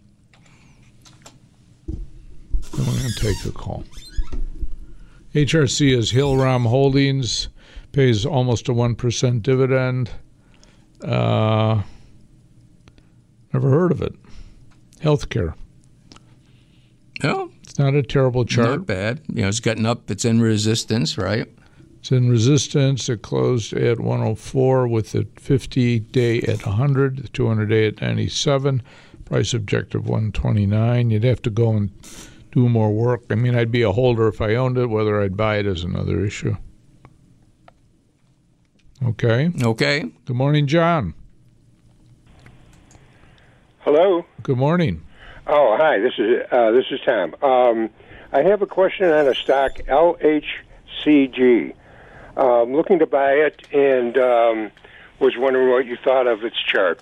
I'm going to take a call. H R C is Hillrom Holdings, pays almost a one percent dividend. Uh, never heard of it. Healthcare. Oh, it's not a terrible chart. Not bad. You know, it's gotten up. It's in resistance, right? It's in resistance. It closed at one oh four with the fifty-day at one hundred, the two hundred-day at ninety-seven, price objective one twenty-nine. You'd have to go and do more work. I mean, I'd be a holder if I owned it. Whether I'd buy it is another issue. Okay. Okay. Good morning, John. Hello. Good morning. Oh, hi. This is uh, this is Tom. Um, I have a question on a stock, L H C G. Um, looking to buy it, and um, was wondering what you thought of its chart.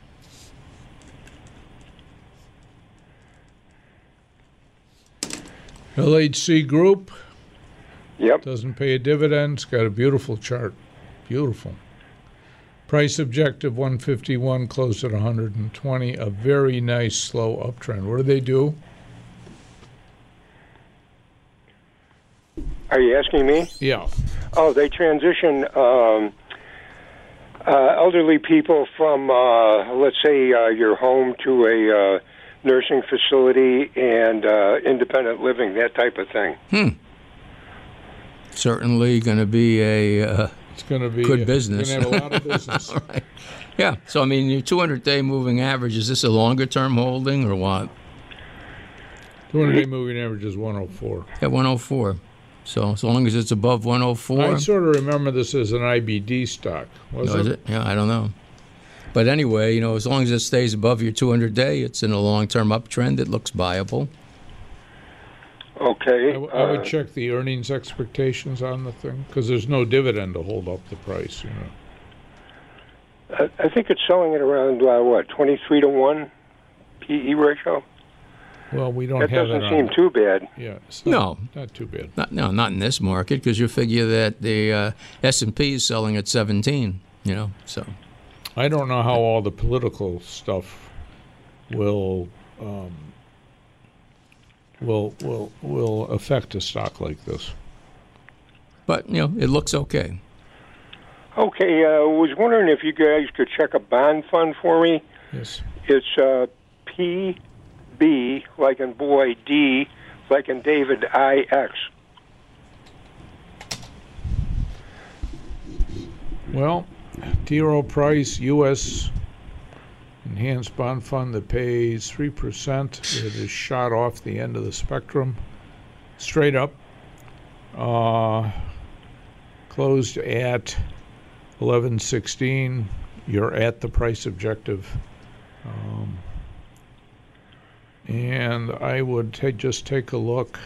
L H C Group. Yep. Doesn't pay a dividend. It's got a beautiful chart. Beautiful. Price objective one fifty-one, closed at one hundred twenty. A very nice slow uptrend. What do they do? Are you asking me? Yeah. Oh, they transition um, uh, elderly people from, uh, let's say, uh, your home to a uh, nursing facility and uh, independent living, that type of thing. Hmm. Certainly going to be a uh, it's going to be good a, business. Going to have a lot of business. Right. Yeah. So, I mean, your two hundred-day moving average, is this a longer-term holding or what? two hundred-day moving average is one oh four. At one oh four. So as long as it's above one oh four. I sort of remember this as an I B D stock. Was no, it? Is it? Yeah, I don't know. But anyway, you know, as long as it stays above your two hundred-day, it's in a long-term uptrend. It looks viable. Okay. I, w- I would uh, check the earnings expectations on the thing because there's no dividend to hold up the price. You know. I, I think it's selling at around, uh, what, twenty-three to one P E ratio? Well, we don't that have doesn't it seem on too bad. Yeah, it's No. not, not too bad. Not, no, not in this market because you figure that the uh, S and P is selling at seventeen, you know, so. I don't know how all the political stuff will um, will will will affect a stock like this. But, you know, it looks okay. Okay, I uh, was wondering if you guys could check a bond fund for me. Yes. It's uh, P B, like in boy, D, like in David, I X. Well, T. Rowe Price, U S Enhanced Bond Fund that pays three percent. It is shot off the end of the spectrum, straight up. Uh, closed at eleven sixteen. You're at the price objective. Um, and I would ta- just take a look.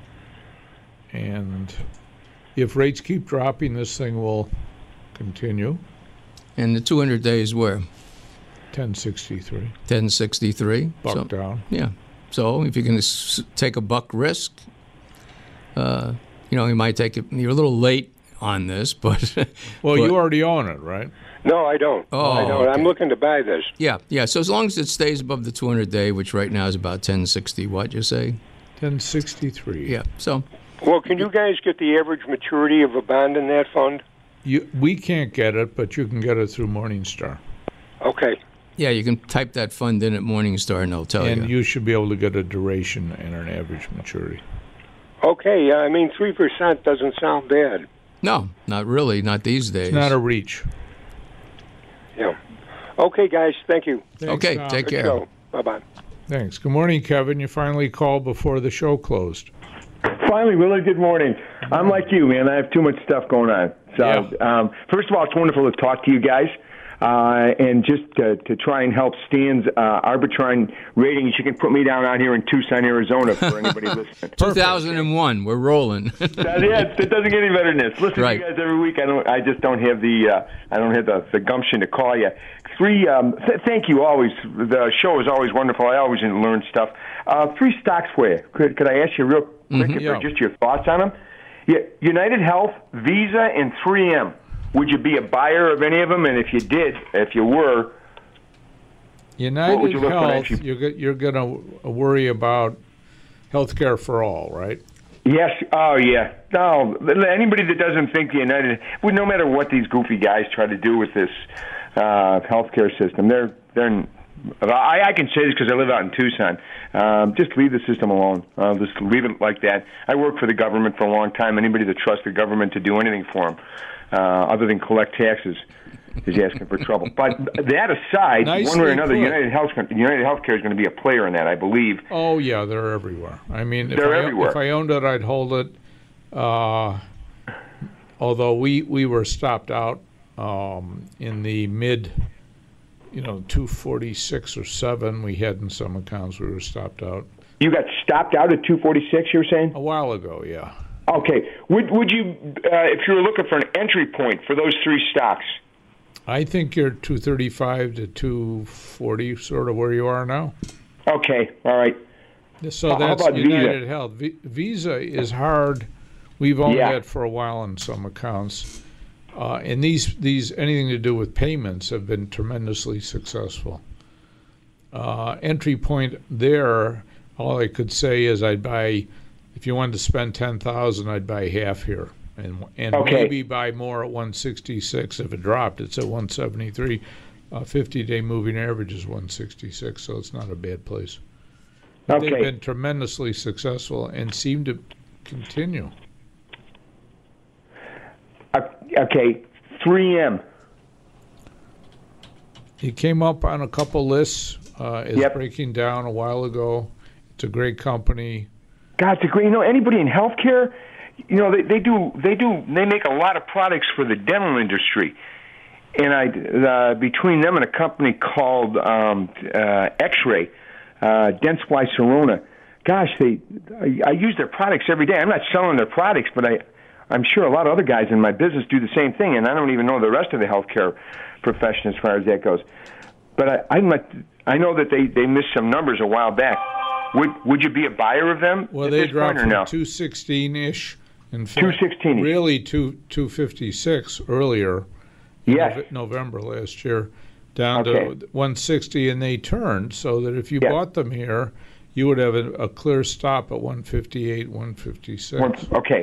And if rates keep dropping, this thing will continue. And the two hundred days where? ten sixty-three. ten sixty-three. Buck so, down. Yeah. So if you can s- take a buck risk, uh, you know, you might take it. You're a little late on this, but. Well, but, you already own it, right? No, I don't. Oh, I don't. okay. I'm looking to buy this. Yeah, yeah. So as long as it stays above the two hundred day, which right now is about ten sixty, what you say? ten sixty-three. Yeah. So. Well, can you guys get the average maturity of a bond in that fund? You, we can't get it, but you can get it through Morningstar. Okay. Yeah, you can type that fund in at Morningstar, and they'll tell and you. you should be able to get a duration and an average maturity. Okay. Yeah, I mean, three percent doesn't sound bad. No, not really. Not these days. It's not a reach. Yeah. Okay, guys. Thank you. Thanks, okay, Tom. take Good care. show. Bye-bye. Thanks. Good morning, Kevin. You finally called before the show closed. Finally, Willard, good morning. I'm like you, man. I have too much stuff going on. So, Yeah. um, first of all, it's wonderful to talk to you guys. Uh, and just to, to try and help Stan's uh, Arbitron ratings, you can put me down out here in Tucson, Arizona, for anybody listening. two thousand one, we're rolling. That, yeah, it doesn't get any better than this. Listen Right. to you guys every week. I don't. I just don't have the. Uh, I don't have the, the gumption to call you. Three. Um, th- thank you. Always. The show is always wonderful. I always learn stuff. Uh, three stocks for you. Could, could I ask you real quick Mm-hmm, for yeah. just your thoughts on them? Yeah, United Health, Visa, and three M. Would you be a buyer of any of them? And if you did, if you were, United What would you look for Health, next? you're, go- you're going to worry about healthcare for all, right? yes. Oh, yeah. No, anybody that doesn't think the United, well, no matter what these goofy guys try to do with this uh, healthcare system, they're they're I, I can say this because I live out in Tucson. Um, just leave the system alone. Uh, just leave it like that. I worked for the government for a long time. Anybody that trusts the government to do anything for them, uh, other than collect taxes, is asking for trouble. But that aside, Nicely one way or another, put. United Health United Healthcare is going to be a player in that, I believe. Oh yeah, they're everywhere. I mean, if They're I, everywhere. if I owned it, I'd hold it. Uh, although we we were stopped out um, in the mid, you know, two forty-six or seven. We had in some accounts we were stopped out You got stopped out at two forty-six, you were saying? a while ago. Yeah. Okay. Would would you, uh, if you were looking for an entry point for those three stocks? I think you're two thirty-five to two forty, sort of where you are now. Okay. All right. So How that's about United Visa? Health. V- Visa is hard. We've owned Yeah. that for a while in some accounts. Uh, and these, these anything to do with payments have been tremendously successful. Uh, entry point there, all I could say is I'd buy, if you wanted to spend ten thousand dollars, I'd buy half here. And, and Okay. maybe buy more at one sixty-six. If it dropped, it's at one seventy-three. Uh, fifty-day moving average is one sixty-six, so it's not a bad place. But Okay. They've been tremendously successful and seem to continue. Uh, okay. three M. It came up on a couple lists. Uh, it's Yep. breaking down a while ago. It's a great company. God, it's a great. You know, anybody in healthcare, you know, they, they do they do they make a lot of products for the dental industry, and I uh, between them and a company called um, uh, X-Ray, uh, Dentsply Sirona. Gosh, they I, I use their products every day. I'm not selling their products, but I I'm sure a lot of other guys in my business do the same thing, and I don't even know the rest of the healthcare profession as far as that goes. But I I'm not, I know that they, they missed some numbers a while back. Would would you be a buyer of them? Well, at they this dropped point or from no? two sixteen-ish. In fact, two sixteen-ish. Really, two two fifty-six earlier. in Yes. Nov- November last year, down Okay. to one sixty, and they turned so that if you Yeah. bought them here, you would have a, a clear stop at one fifty-eight, one fifty-six. Once- Okay.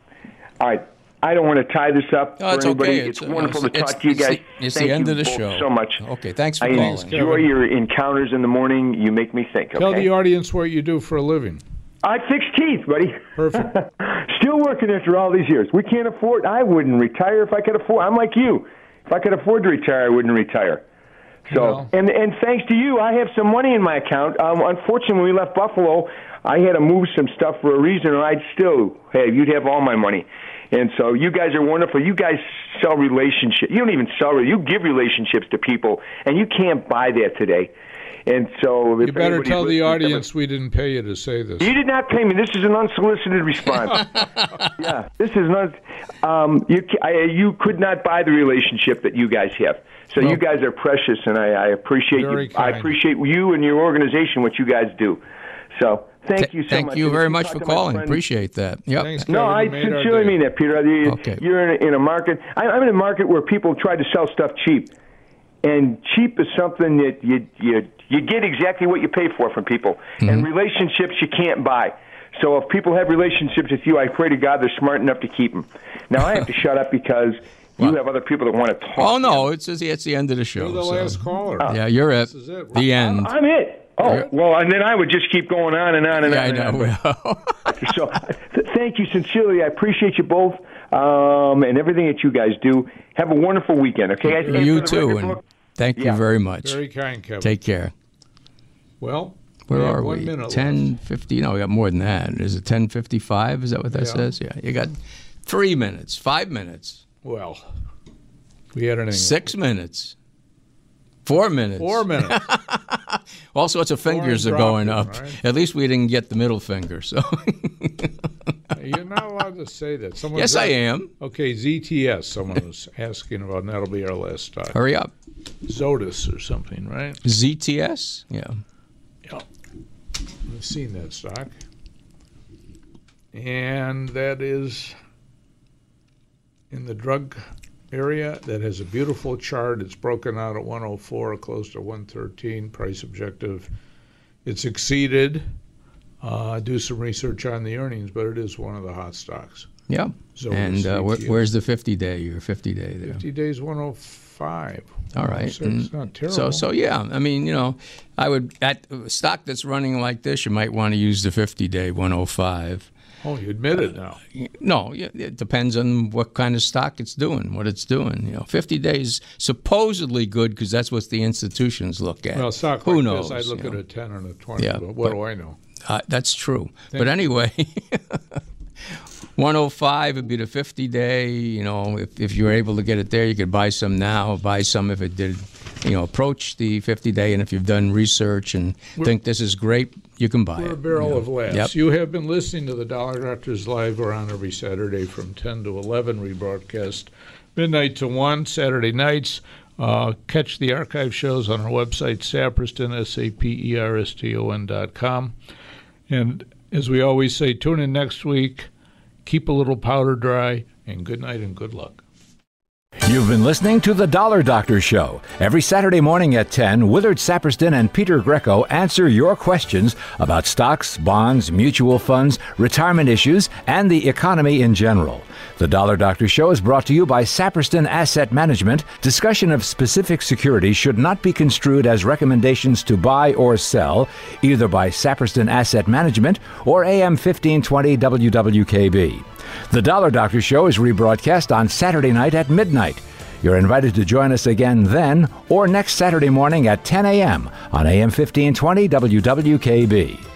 All right. I don't want to tie this up No, for it's anybody. okay. It's, It's, uh, wonderful it's- to talk to you it's guys. the- it's the Thank end you of the both show. so much. Okay, thanks for I calling. enjoy your encounters in the morning. You make me think. Tell okay? the audience what you do for a living. I fix teeth, buddy. Perfect. Still working after all these years. We can't afford. I wouldn't retire if I could afford. I'm like you. If I could afford to retire, I wouldn't retire. So, Well. and and thanks to you, I have some money in my account. Um, unfortunately, when we left Buffalo, I had to move some stuff for a reason, and I'd still, hey, you'd have all my money. And so you guys are wonderful. You guys sell relationships. You don't even sell. You give relationships to people, and you can't buy that today. And so, if You better anybody's tell the listening to audience we didn't pay you to say this. you did not pay me. This is an unsolicited response. Yeah, this is not. Um, you ca- I, you could not buy the relationship that you guys have. So Well, you guys are precious, and I, I appreciate Very you. I kind. appreciate you and your organization, what you guys do. So thank Th- you so Thank much. you And very if much talk for to my calling. friend- Appreciate that. Yep. Thanks, No, Kevin. I You made our sincerely day. mean that, Peter. You, Okay. You're in a, in a market. I, I'm in a market where people try to sell stuff cheap, and cheap is something that you you you get exactly what you pay for from people. Mm-hmm. And relationships you can't buy. So if people have relationships with you, I pray to God they're smart enough to keep them. Now I have to shut up because you Well- have other people that want to talk. Oh no, it's it's the end of the show. You're the so- last caller. Yeah, you're it. This is it. The end. I'm it. Oh well, and then I would just keep going on and on and Yeah, on. I and know. on. So th- thank you sincerely. I appreciate you both um, and everything that you guys do. Have a wonderful weekend. Okay, And for You the too, record and book- thank you Yeah. very much. Very kind, Kevin. Take care. Well, Where we have are one we? minute Ten fifty? No, we got more than that. Is it ten fifty-five? Is that what that Yeah. says? Yeah. You got three minutes, five minutes, left. Well, we had anything. six minutes, four minutes. Four minutes. All sorts of fingers are and going dropping, up. right? At least we didn't get the middle finger. So You're not allowed to say that. Someone yes, I dropped- am. Okay, Z T S. Someone was asking about, and that'll be our last stop. Hurry up. Zotis or something, right? Z T S. Yeah. Yeah. I've seen that stock. And that is in the drug area. That has a beautiful chart. It's broken out at one oh four, close to one thirteen. Price objective. It's exceeded. Uh, do some research on the earnings, but it is one of the hot stocks. Yep. So and uh, wh- where's the fifty-day, your fifty-day there? fifty days, one oh five. All right. So it's not terrible. So, so yeah, I mean, you know, I would, at a stock that's running like this, you might want to use the fifty-day, one oh five. Oh, you admit it now. Uh, no, it depends on what kind of stock it's doing, what it's doing. You know, fifty days supposedly good because that's what the institutions look at. Well, stock Who like knows? this, I look you at know? a ten and a twenty, Yeah, but what but- do I know? Uh, that's true. Thank but anyway, one oh five would be the fifty-day. You know, if, if you were able to get it there, you could buy some now, buy some if it did, you know, approach the fifty-day. And if you've done research and We're- think this is great, you can buy We're it. a barrel you know. of laughs. Yep. You have been listening to the Dollar Doctors Live. We're on every Saturday from ten to eleven, rebroadcast midnight to one, Saturday nights. Uh, catch the archive shows on our website, Saperston, S A P E R S T O N dot com. And as we always say, tune in next week, keep a little powder dry, and good night and good luck. You've been listening to The Dollar Doctor Show. Every Saturday morning at ten, Willard Saperston and Peter Greco answer your questions about stocks, bonds, mutual funds, retirement issues, and the economy in general. The Dollar Doctor Show is brought to you by Saperston Asset Management. Discussion of specific securities should not be construed as recommendations to buy or sell, either by Saperston Asset Management or A M fifteen twenty W W K B. The Dollar Doctor Show is rebroadcast on Saturday night at midnight. You're invited to join us again then or next Saturday morning at ten a.m. on A M fifteen twenty W W K B.